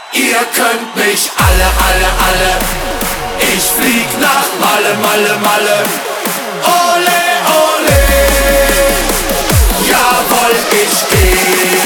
Ihr könnt mich alle. Ich flieg nach Malle. Ole, ole. Jawohl, ich geh.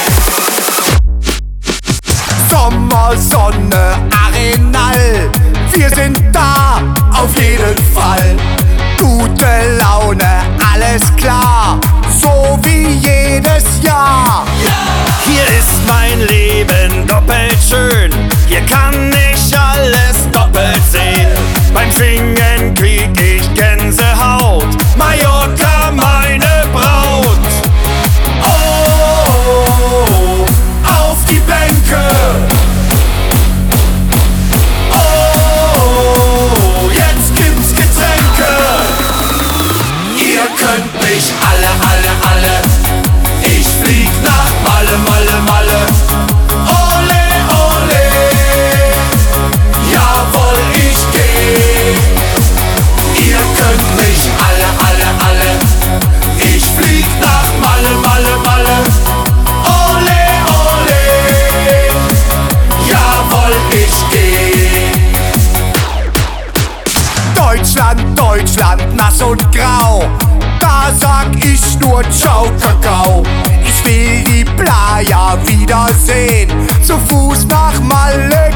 Sommersonne, Arenal, wir sind da, auf jeden Fall. Gute Laune, alles klar, so wie jedes Jahr. Hier ist mein Leben doppelt schön, hier kann ich alles doppelt sehen. Beim Singen krieg ich Gänsehaut, Mallorca meine Braut. Oh, auf die Bänke. Oh, jetzt gibt's Getränke. Ihr könnt mich alle. Ich flieg nach Malle. Ole, ole. Jawohl, ich geh. Ihr könnt mich alle. Ich flieg nach Malle. Ole, ole. Jawohl, ich geh. Deutschland, nass und grau, da sag ich nur Ciao, Kakao. Ich will die Playa wiedersehen, zu Fuß nach Malle